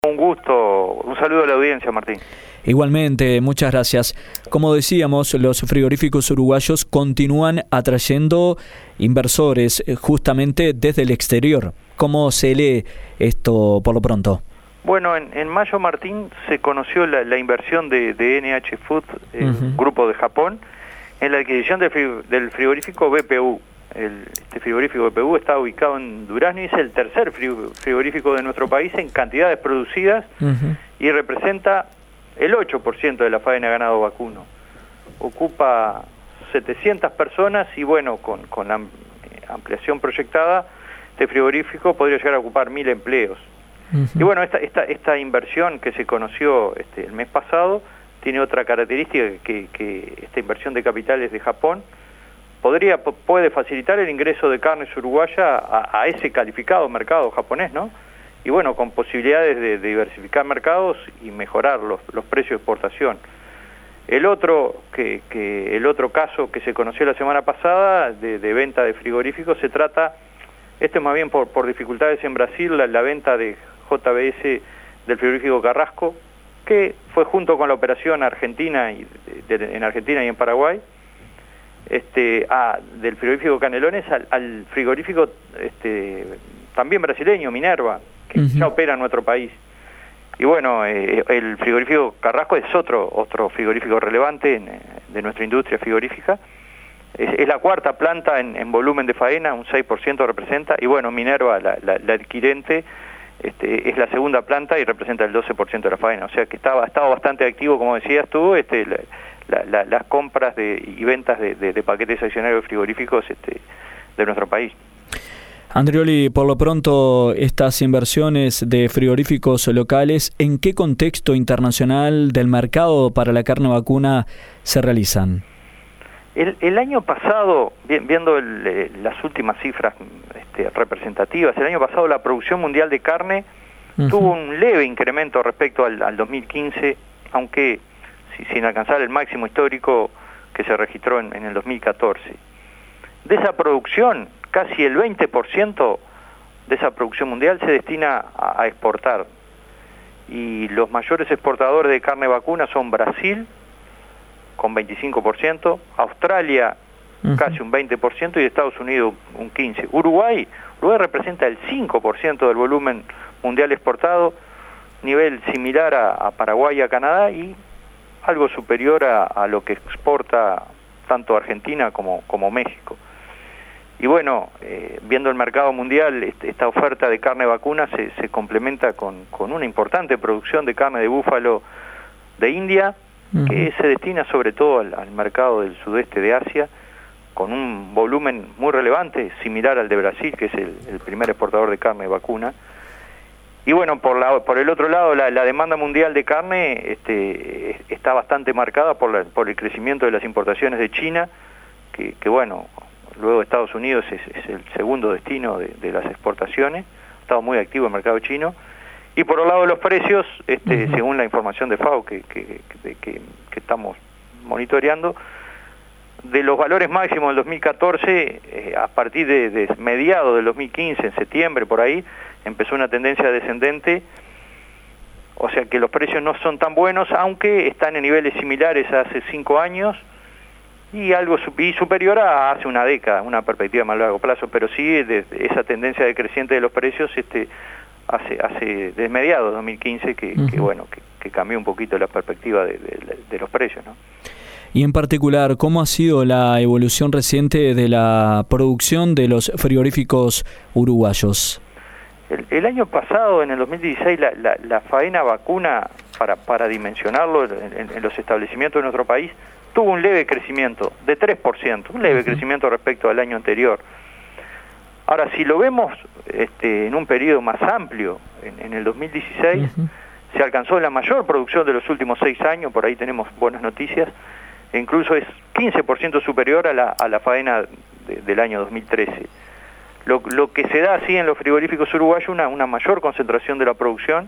Un gusto, un saludo a la audiencia, Martín. Igualmente, muchas gracias. Como decíamos, los frigoríficos uruguayos continúan atrayendo inversores justamente desde el exterior. ¿Cómo se lee esto por lo pronto? Bueno, en mayo, Martín, se conoció la inversión de NH Food, grupo de Japón, en la adquisición del frigorífico BPU. Este frigorífico BPU está ubicado en Durazno y es el tercer frigorífico de nuestro país en cantidades producidas y representa el 8% de la faena de ganado vacuno. Ocupa 700 personas y bueno, con la ampliación proyectada, este frigorífico podría llegar a ocupar 1.000 empleos. Y bueno, esta inversión que se conoció el mes pasado tiene otra característica, que esta inversión de capitales de Japón puede facilitar el ingreso de carnes uruguaya a ese calificado mercado japonés, ¿no? Y bueno, con posibilidades de diversificar mercados y mejorar los precios de exportación. El otro caso que se conoció la semana pasada de venta de frigoríficos se trata, más bien por dificultades en Brasil, la venta de JBS del frigorífico Carrasco, que fue junto con la operación argentina en Argentina y en Paraguay, del frigorífico Canelones al frigorífico también brasileño, Minerva, que ya opera en nuestro país. Y bueno, el frigorífico Carrasco es otro frigorífico relevante de nuestra industria frigorífica. Es la cuarta planta en volumen de faena, un 6% representa, y bueno, Minerva, la adquirente, es la segunda planta y representa el 12% de la faena. O sea que estaba bastante activo, como decías tú, las compras y ventas de paquetes adicionales frigoríficos de nuestro país. Andrioli, por lo pronto, estas inversiones de frigoríficos locales, ¿en qué contexto internacional del mercado para la carne vacuna se realizan? El año pasado, viendo las últimas cifras representativas, el año pasado la producción mundial de carne tuvo un leve incremento respecto al 2015, aunque sin alcanzar el máximo histórico que se registró en el 2014. De esa producción, casi el 20% de esa producción mundial se destina a exportar. Y los mayores exportadores de carne vacuna son Brasil, con 25%, Australia, casi un 20%, y Estados Unidos un 15%. Uruguay representa el 5% del volumen mundial exportado, nivel similar a Paraguay y a Canadá, y algo superior a lo que exporta tanto Argentina como México. Y bueno, viendo el mercado mundial, esta oferta de carne vacuna se complementa con una importante producción de carne de búfalo de India, que se destina sobre todo al mercado del sudeste de Asia, con un volumen muy relevante, similar al de Brasil, que es el primer exportador de carne vacuna. Y bueno, por el otro lado, la demanda mundial de carne está bastante marcada por el crecimiento de las importaciones de China, que bueno, luego Estados Unidos es el segundo destino de las exportaciones, ha estado muy activo el mercado chino. Y por el lado de los precios, según la información de FAO que estamos monitoreando, de los valores máximos del 2014, a partir de mediados del 2015, en septiembre, por ahí, empezó una tendencia descendente, o sea que los precios no son tan buenos, aunque están en niveles similares a hace 5 años, y algo superior a hace una década, una perspectiva a más largo plazo, pero sí esa tendencia decreciente de los precios hace desde mediados de 2015 que cambió un poquito la perspectiva de los precios, ¿no? Y en particular, ¿cómo ha sido la evolución reciente de la producción de los frigoríficos uruguayos? El año pasado, en el 2016, la faena vacuna, para dimensionarlo en los establecimientos de nuestro país, tuvo un leve crecimiento de 3%, un leve crecimiento respecto al año anterior. Ahora, si lo vemos en un periodo más amplio, en el 2016, se alcanzó la mayor producción de los últimos 6 años, por ahí tenemos buenas noticias, e incluso es 15% superior a la faena del año 2013. Lo que se da así en los frigoríficos uruguayos, una mayor concentración de la producción,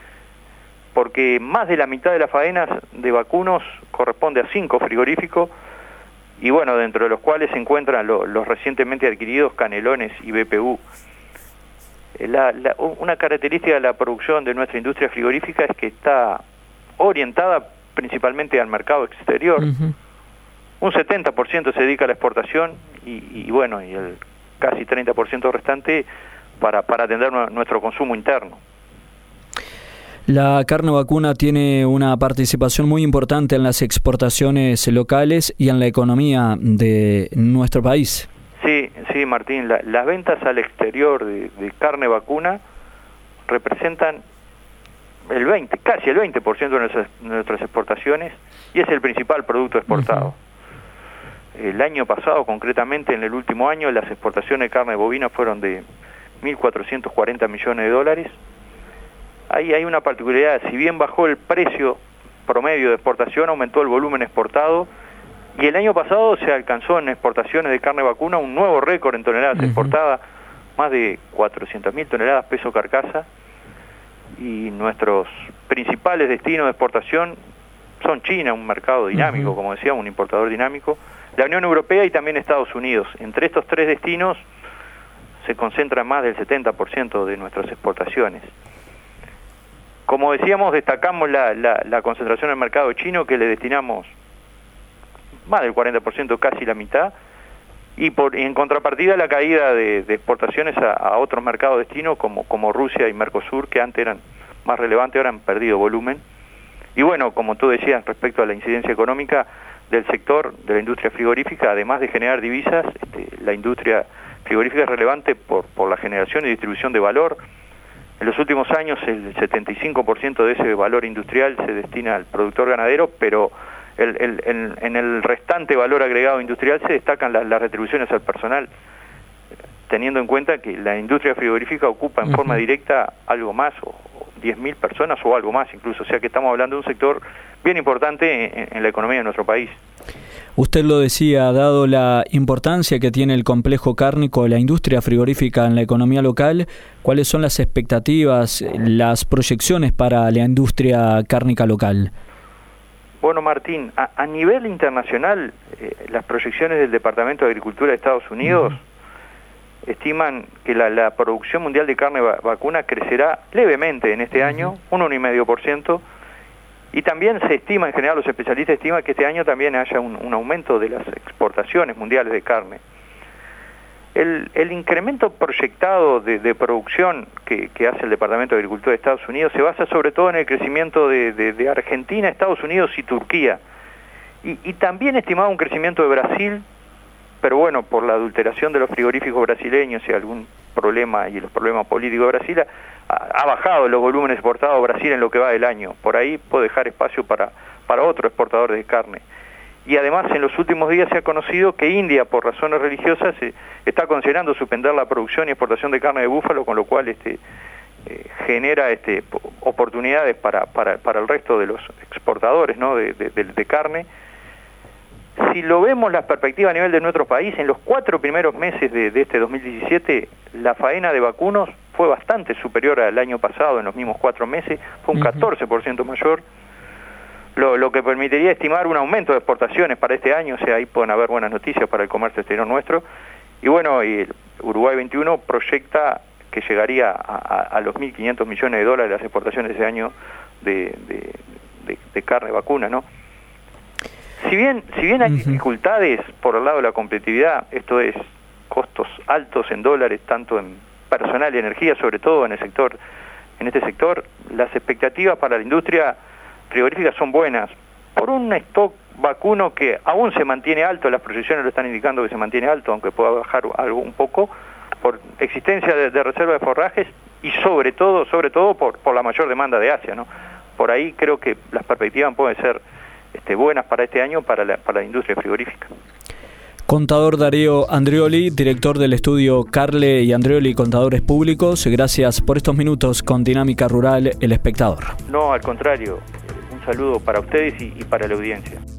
porque más de la mitad de las faenas de vacunos corresponde a 5 frigoríficos, y bueno, dentro de los cuales se encuentran los recientemente adquiridos Canelones y BPU. Una característica de la producción de nuestra industria frigorífica es que está orientada principalmente al mercado exterior. Un 70% se dedica a la exportación y el casi 30% restante para atender nuestro consumo interno. La carne vacuna tiene una participación muy importante en las exportaciones locales y en la economía de nuestro país. Sí, Martín, las ventas al exterior de carne vacuna representan casi el 20% de nuestras exportaciones y es el principal producto exportado. El año pasado, concretamente en el último año, las exportaciones de carne bovina fueron de 1.440 millones de dólares. Ahí hay una particularidad: si bien bajó el precio promedio de exportación, aumentó el volumen exportado, y el año pasado se alcanzó en exportaciones de carne vacuna un nuevo récord en toneladas exportadas, más de 400.000 toneladas peso carcasa, y nuestros principales destinos de exportación son China, un mercado dinámico, como decía, un importador dinámico, la Unión Europea y también Estados Unidos. Entre estos tres destinos se concentra más del 70% de nuestras exportaciones. Como decíamos, destacamos la concentración en el mercado chino, que le destinamos más del 40%, casi la mitad, y en contrapartida la caída de exportaciones a otros mercados destinos como Rusia y Mercosur, que antes eran más relevantes, ahora han perdido volumen. Y bueno, como tú decías, respecto a la incidencia económica del sector de la industria frigorífica, además de generar divisas, la industria frigorífica es relevante por la generación y distribución de valor. En los últimos años el 75% de ese valor industrial se destina al productor ganadero, pero en el restante valor agregado industrial se destacan las retribuciones al personal, teniendo en cuenta que la industria frigorífica ocupa en forma directa algo más, o 10.000 personas o algo más incluso, o sea que estamos hablando de un sector bien importante en la economía de nuestro país. Usted lo decía, dado la importancia que tiene el complejo cárnico de la industria frigorífica en la economía local, ¿cuáles son las expectativas, las proyecciones para la industria cárnica local? Bueno, Martín, a nivel internacional, las proyecciones del Departamento de Agricultura de Estados Unidos estiman que la producción mundial de carne vacuna crecerá levemente en este año, un 1,5%, y también se estima, en general los especialistas estiman que este año también haya un aumento de las exportaciones mundiales de carne. El incremento proyectado de producción que hace el Departamento de Agricultura de Estados Unidos se basa sobre todo en el crecimiento de Argentina, Estados Unidos y Turquía. Y también estimado un crecimiento de Brasil, pero bueno, por la adulteración de los frigoríficos brasileños y algún problema y los problemas políticos de Brasil, ha bajado los volúmenes exportados a Brasil en lo que va del año. Por ahí puede dejar espacio para otro exportador de carne. Y además en los últimos días se ha conocido que India, por razones religiosas, está considerando suspender la producción y exportación de carne de búfalo, con lo cual genera oportunidades para el resto de los exportadores, ¿no?, de carne. Si lo vemos la perspectiva a nivel de nuestro país, en los 4 primeros meses de este 2017, la faena de vacunos fue bastante superior al año pasado. En los mismos 4 meses fue un 14% mayor, lo que permitiría estimar un aumento de exportaciones para este año. O sea, ahí pueden haber buenas noticias para el comercio exterior nuestro. Y bueno, y Uruguay 21 proyecta que llegaría a los 1.500 millones de dólares las exportaciones de ese año de carne vacuna, ¿no? Si bien hay dificultades por el lado de la competitividad, esto es costos altos en dólares, tanto en personal y energía, sobre todo en este sector, las expectativas para la industria frigorífica son buenas. Por un stock vacuno que aún se mantiene alto, las proyecciones lo están indicando que se mantiene alto, aunque pueda bajar algo un poco, por existencia de reserva de forrajes y sobre todo por la mayor demanda de Asia, ¿no? Por ahí creo que las perspectivas pueden ser buenas para este año para la industria frigorífica. Contador Darío Andrioli, director del estudio Carle y Andrioli Contadores Públicos, gracias por estos minutos con Dinámica Rural, El Espectador. No, al contrario, un saludo para ustedes y para la audiencia.